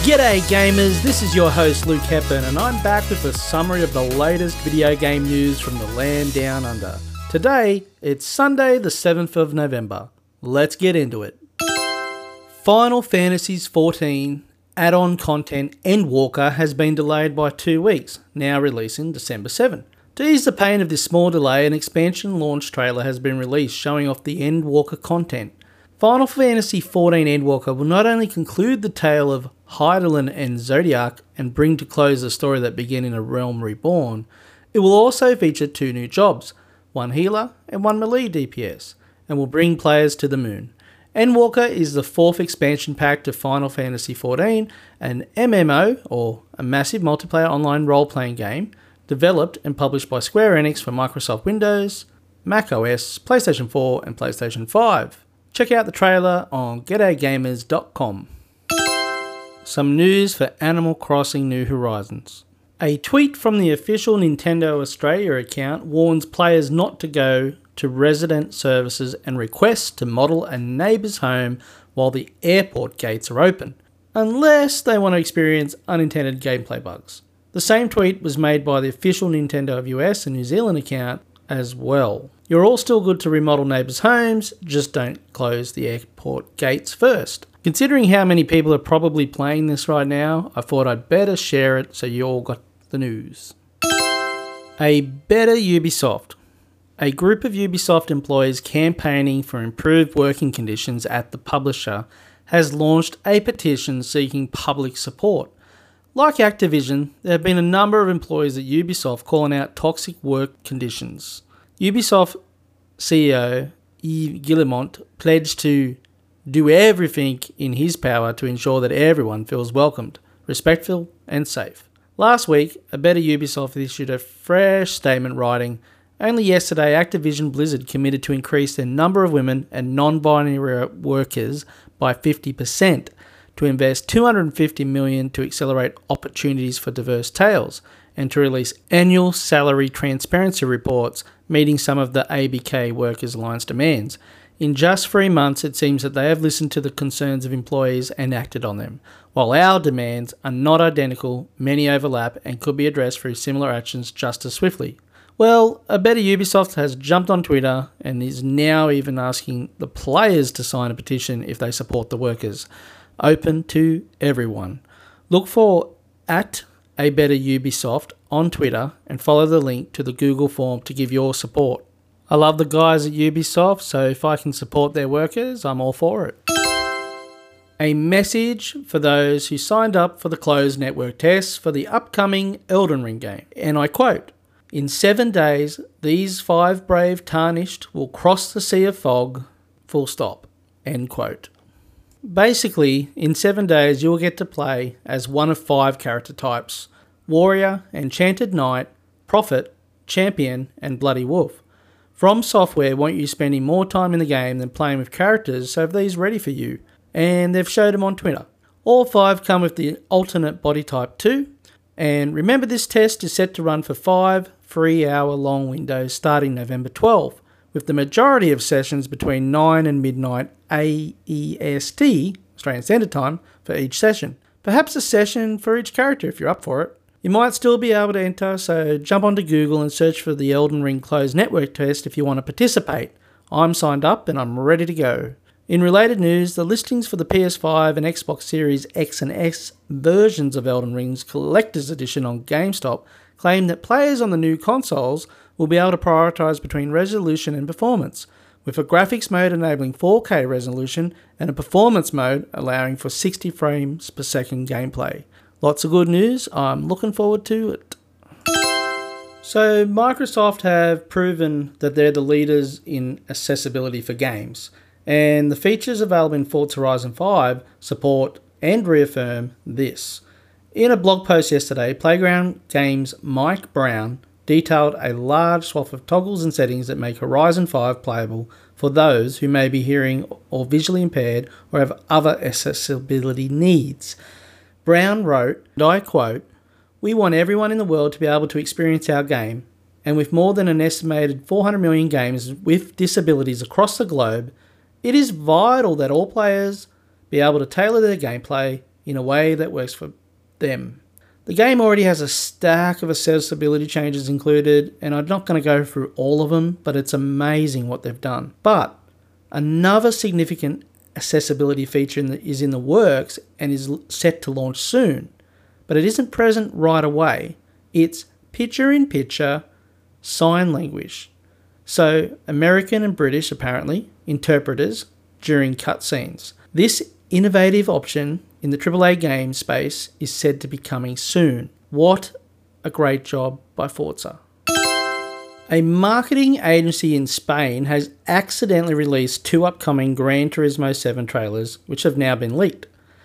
G'day gamers, this is your host Luke Hepburn and I'm back with a summary of the latest video game news from the land down under. Today, it's Sunday the 7th of November. Let's get into it. Final Fantasy XIV add-on content Endwalker has been delayed by 2 weeks, now releasing December 7. To ease the pain of this small delay, an expansion launch trailer has been released showing off the Endwalker content. Final Fantasy XIV Endwalker will not only conclude the tale of Hydaelyn and Zodiac and bring to close the story that began in A Realm Reborn, it will also feature 2 new jobs, one healer and one melee DPS, and will bring players to the moon. Endwalker is the 4th expansion pack to Final Fantasy XIV, an MMO, or a massive multiplayer online role-playing game, developed and published by Square Enix for Microsoft Windows, Mac OS, PlayStation 4 and PlayStation 5. Check out the trailer on GetAGamers.com. Some news for Animal Crossing New Horizons. A tweet from the official Nintendo Australia account warns players not to go to resident services and requests to model a neighbour's home while the airport gates are open, unless they want to experience unintended gameplay bugs. The same tweet was made by the official Nintendo US and New Zealand account as well. You're all still good to remodel neighbours' homes, just don't close the airport gates first. Considering how many people are probably playing this right now, I thought I'd better share it so you all got the news. A better Ubisoft. A group of Ubisoft employees campaigning for improved working conditions at the publisher has launched a petition seeking public support. Like Activision, there have been a number of employees at Ubisoft calling out toxic work conditions. Ubisoft CEO Yves Guillemot pledged to do everything in his power to ensure that everyone feels welcomed, respectful and safe. Last week, a better Ubisoft issued a fresh statement writing, "Only yesterday Activision Blizzard committed to increase the number of women and non-binary workers by 50%, to invest $250 million to accelerate opportunities for diverse tales, and to release annual salary transparency reports meeting some of the ABK Workers Alliance demands. In just 3 months, it seems that they have listened to the concerns of employees and acted on them. While our demands are not identical, many overlap and could be addressed through similar actions just as swiftly." Well, a better Ubisoft has jumped on Twitter and is now even asking the players to sign a petition if they support the workers. Open to everyone. Look for @ABetterUbisoft on Twitter and follow the link to the Google form to give your support. I love the guys at Ubisoft, so if I can support their workers, I'm all for it. A message for those who signed up for the closed network tests for the upcoming Elden Ring game. And I quote, "In 7 days, these 5 brave tarnished will cross the sea of fog, full stop." End quote. Basically, in 7 days you will get to play as one of 5 character types: Warrior, Enchanted Knight, Prophet, Champion, and Bloody Wolf. From Software want you spending more time in the game than playing with characters, so have these ready for you, and they've showed them on Twitter. All 5 come with the alternate body type too, and remember this test is set to run for 5 3-hour long windows starting November 12th, with the majority of sessions between 9 and midnight AEST, Australian Standard Time, for each session. Perhaps a session for each character if you're up for it. You might still be able to enter, so jump onto Google and search for the Elden Ring closed network test if you want to participate. I'm signed up and I'm ready to go. In related news, the listings for the PS5 and Xbox Series X and S versions of Elden Ring's Collector's Edition on GameStop claim that players on the new consoles will be able to prioritise between resolution and performance, with a graphics mode enabling 4K resolution and a performance mode allowing for 60 frames per second gameplay. Lots of good news, I'm looking forward to it. So Microsoft have proven that they're the leaders in accessibility for games, and the features available in Forza Horizon 5 support and reaffirm this. In a blog post yesterday, Playground Games' Mike Brown detailed a large swath of toggles and settings that make Horizon 5 playable for those who may be hearing or visually impaired or have other accessibility needs. Brown wrote, and I quote, "We want everyone in the world to be able to experience our game, and with more than an estimated 400 million gamers with disabilities across the globe, it is vital that all players be able to tailor their gameplay in a way that works for them. The game already has a stack of accessibility changes included, and I'm not going to go through all of them, but it's amazing what they've done. But another significant accessibility feature is in the works and is set to launch soon, but it isn't present right away. It's picture-in-picture sign language. So American and British, apparently, interpreters during cutscenes. This innovative option in the AAA game space is said to be coming soon. What a great job by Forza. A marketing agency in Spain has accidentally released 2 upcoming Gran Turismo 7 trailers, which have now been leaked.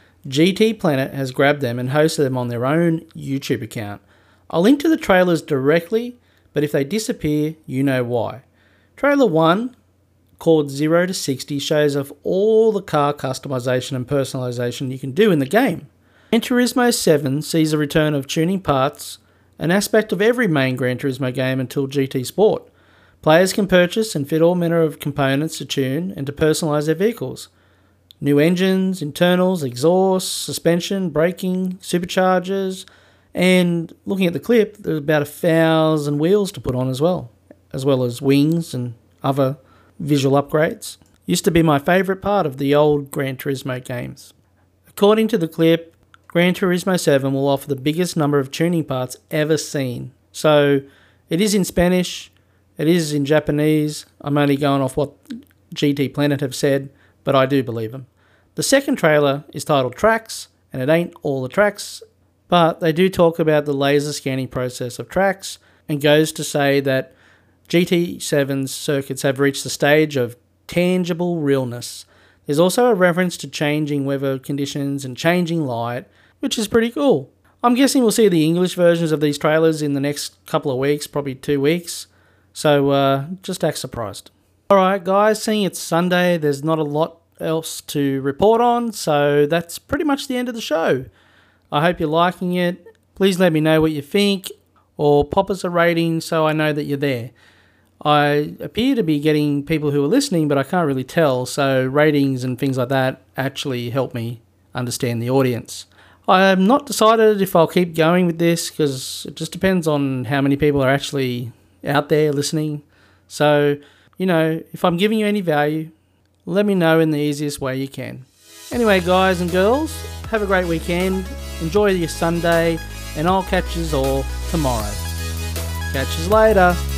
GT Planet has grabbed them and hosted them on their own YouTube account. I'll link to the trailers directly, but if they disappear, you know why. Trailer 1, called 0 to 60, shows off all the car customization and personalization you can do in the game. Gran Turismo 7 sees a return of tuning parts, an aspect of every main Gran Turismo game until GT Sport. Players can purchase and fit all manner of components to tune and to personalise their vehicles. New engines, internals, exhaust, suspension, braking, superchargers, and looking at the clip, there's about 1,000 wheels to put on as well as wings and other visual upgrades. Used to be my favourite part of the old Gran Turismo games. According to the clip, Gran Turismo 7 will offer the biggest number of tuning parts ever seen. So it is in Spanish, it is in Japanese. I'm only going off what GT Planet have said, but I do believe them. The second trailer is titled Tracks, and it ain't all the tracks, but they do talk about the laser scanning process of tracks and goes to say that GT7's circuits have reached the stage of tangible realness. There's also a reference to changing weather conditions and changing light, which is pretty cool. I'm guessing we'll see the English versions of these trailers in the next couple of weeks, probably 2 weeks. So just act surprised. Alright guys, seeing it's Sunday, there's not a lot else to report on, so that's pretty much the end of the show. I hope you're liking it. Please let me know what you think, or pop us a rating so I know that you're there. I appear to be getting people who are listening, but I can't really tell, so ratings and things like that actually help me understand the audience. I am not decided if I'll keep going with this, because it just depends on how many people are actually out there listening. So, you know, if I'm giving you any value, let me know in the easiest way you can. Anyway, guys and girls, have a great weekend, enjoy your Sunday, and I'll catch yous all tomorrow. Catch yous later.